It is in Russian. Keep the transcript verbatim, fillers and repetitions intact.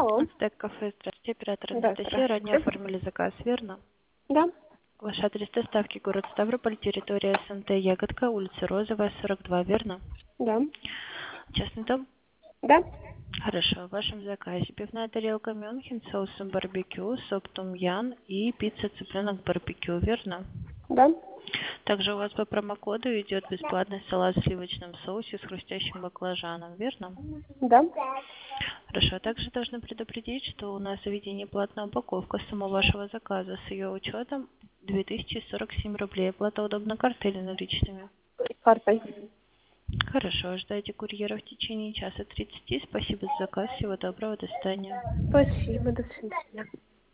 Алло. Ацтек кафе, здравствуйте, оператор Да, Анастасия. Ранее здравствуйте. оформили заказ, верно? Да, Ваш адрес доставки город Ставрополь, территория СНТ Ягодка, улица Розовая, сорок два, верно? да, Частный дом? да, Хорошо. В вашем заказе пивная тарелка Мюнхен с соусом барбекю, соп тумьян и пицца цыпленок барбекю, верно? да, Также у вас по промокоду идет бесплатный салат в сливочном соусе с хрустящим баклажаном, верно? да. Хорошо. Также должны предупредить, что у нас в заведении платная упаковка самого вашего заказа с ее учетом две тысячи сорок семь рублей. Оплата удобна картой или наличными? Картой. Хорошо. Ожидайте курьера в течение часа тридцати. Спасибо за заказ. Всего доброго. До свидания. Спасибо, до свидания.